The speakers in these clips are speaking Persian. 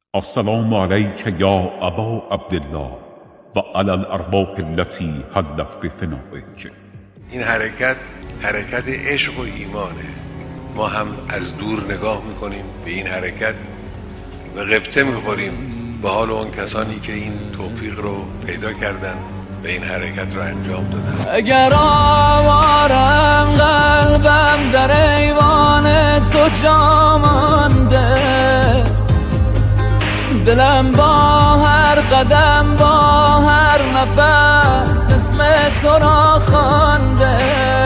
السلام علیک یا ابا عبدالله و علی الارواح التي حلت بفنائک. این حرکت عشق و ایمانه. ما هم از دور نگاه میکنیم به این حرکت و غبطه میخوریم به حال اون کسانی که این توفیق رو پیدا کردن و این حرکت رو انجام دادن. اگر آوارم قلبم در ایوان تو جا مانده، دلم با هر قدم با هر نفس اسم تو را خوانده،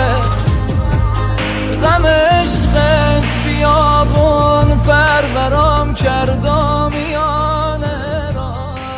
غم عشقت بیابون پرورم کرد و میانه را.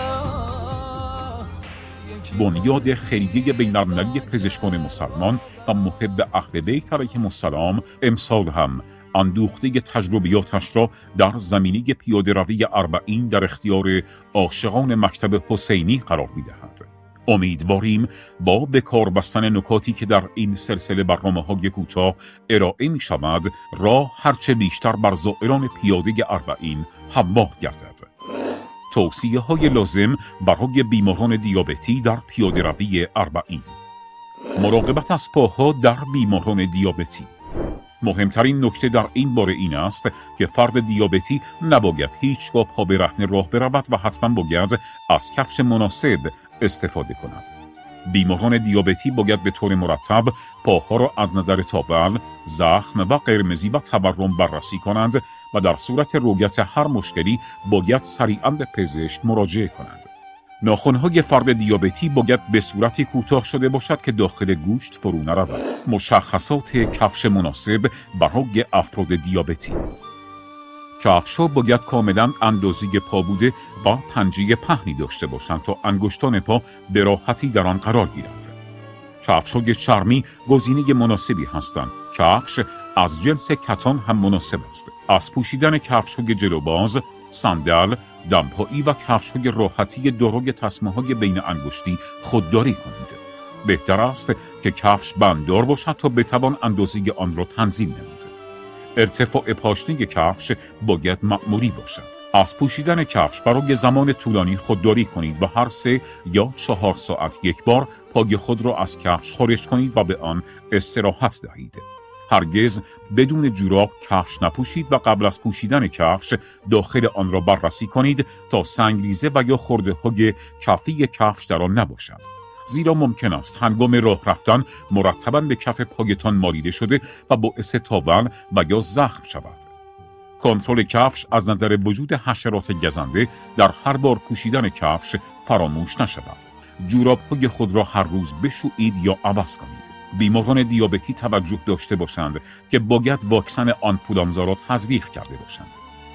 بنیاد خیریه بین‌المللی پزشکان مسلمان و محب اهل بیت علیهم السلام امسال هم اندوخته تجربیاتش را در زمینه پیاده‌روی 40 در اختیار عاشقان مکتب حسینی قرار می‌دهد. امیدواریم با به کار بستن نکاتی که در این سلسله برنامه‌های کوتاه ارائه می‌شود راه هرچه بیشتر بر زائران پیاده 40 هموار گردد. توصیه‌های لازم برای بیماران دیابتی در پیاده‌روی 40. مراقبت از پاها در بیماران دیابتی. مهمترین نکته در این باره این است که فرد دیابتی نباید هیچگاه پا به رهن راه برود و حتما باید از کفش مناسب استفاده کند. بیماران دیابتی باید به طور مرتب پاها را از نظر تاول، زخم و قرمزی و تورم بررسی کنند و در صورت رویت هر مشکلی باید سریعاً به پزشک مراجعه کنند. ناخن‌های فرد دیابتی باید به صورتی کوتاه شده باشد که داخل گوشت فرو نرود. مشخصات کفش مناسب برای افراد دیابتی: کفش‌ها باید کاملاً اندازه پا بوده و پنجه پهنی داشته باشند تا انگشتان پا به راحتی در آن قرار گیرند. کفش‌های چرمی گزینه مناسبی هستند. کفش از جنس کتان هم مناسب است. از پوشیدن کفش‌های جلوباز، صندل، دمپایی و کفش‌های راحتی دارای تسمه‌های بین انگشتی خودداری کنید. بهتر است که کفش بنددار باشد تا بتوان اندازه آن را تنظیم نمود. ارتفاع پاشنه کفش باید معمولی باشد. از پوشیدن کفش برای زمان طولانی خودداری کنید و هر 3 یا 4 ساعت یک بار پای خود را از کفش خارج کنید و به آن استراحت دهید. هرگز بدون جوراب کفش نپوشید و قبل از پوشیدن کفش داخل آن را بررسی کنید تا سنگریزه و یا خرده‌های کفی کفش در آن نباشد. زیرا ممکن است هنگام راه رفتن مرتباً به کف پایتان مالیده شده و باعث تاول و یا زخم شود. کنترل کفش از نظر وجود حشرات گزنده در هر بار پوشیدن کفش فراموش نشود. جوراب‌های خود را هر روز بشویید یا عوض کنید. بیماران دیابتی توجه داشته باشند که باید واکسن آنفولانزا را تزریق کرده باشند.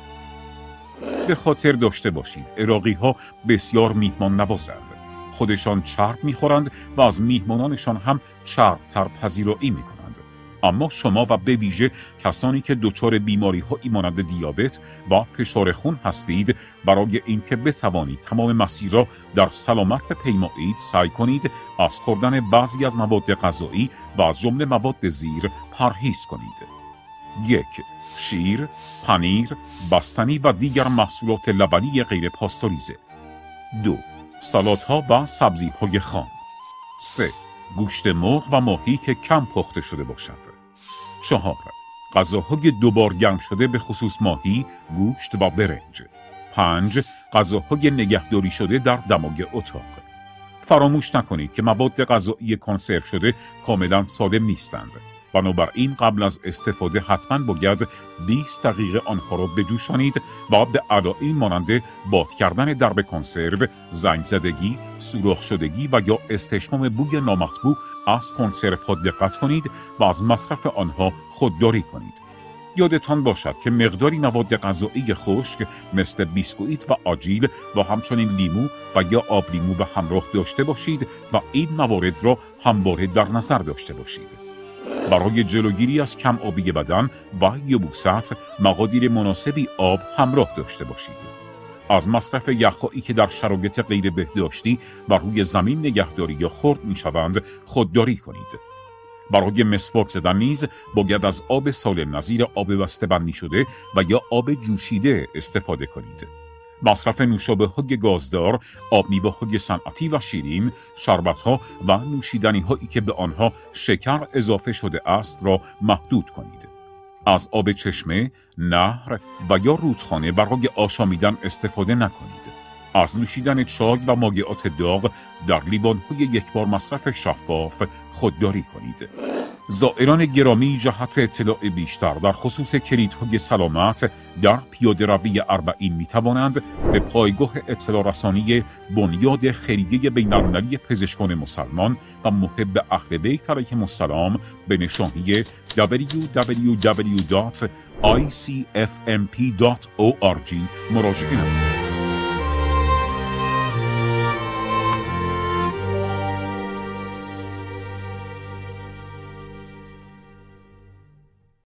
به خاطر داشته باشید عراقی‌ها بسیار میهمان نوازند. خودشان چرب می‌خورند و از میهمانانشان هم چرب‌تر پذیرایی می‌کنند. اما شما و به ویژه کسانی که دچار بیماری‌هایی مانند دیابت و فشار خون هستید، برای اینکه بتوانید تمام مسیر را در سلامت بپیمایید، سعی کنید از خوردن بعضی از مواد غذایی و از جمله مواد زیر پرهیز کنید. 1. شیر، پنیر، بستنی و دیگر محصولات لبنی غیر پاستوریزه. 2. سالادها و سبزی‌های خام. 3. گوشت مرغ و ماهی که کم پخته شده باشد. 4. غذاهای 2 بار گرم شده به خصوص ماهی، گوشت و برنج. 5. غذاهای نگهداری شده در دمای اتاق. فراموش نکنید که مواد غذایی کنسرو شده کاملا سالم نیستند. بنابراین قبل از استفاده حتما باید 20 دقیقه آنها را بجوشانید و به علائم مانند باد کردن درب کنسرو، زنگ زدگی، سوراخ شدگی و یا استشمام بوی نامطبوع از کنسروها دقت کنید و از مصرف آنها خودداری کنید. یادتان باشد که مقداری مواد غذایی خشک مثل بیسکویت و آجیل و همچنین لیمو و یا آب لیمو به همراه داشته باشید و این موارد را همواره در نظر داشته باشید. برای جلوگیری از کم آبی بدن و یبوست مقادیر مناسبی آب همراه داشته باشید. از مصرف یخهایی که در شرایط غیر بهداشتی و روی زمین نگهداری یا خرد می‌شوند خودداری کنید. برای مسواک زدن نیز باید از آب سالم نظیر آب بسته‌بندی شده و یا آب جوشیده استفاده کنید. مصرف نوشابه‌های گازدار، آب میوه‌های صنعتی و شیرین، شربت‌ها و نوشیدنی‌هایی که به آنها شکر اضافه شده است را محدود کنید. از آب چشمه، نهر و یا رودخانه برای آشامیدن استفاده نکنید. از نوشیدن چای و مایعات داغ در لیوان‌های یکبار مصرف شفاف خودداری کنید. زائران گرامی، جهت اطلاع بیشتر در خصوص کلیدهای سلامت در پیاده‌روی اربعین می‌توانند به پایگاه اطلاع رسانی بنیاد خیریه بین‌المللی پزشکان مسلمان و محب اهل بیت علیهم السلام به نشانی www.icfmp.org مراجعه نمایید.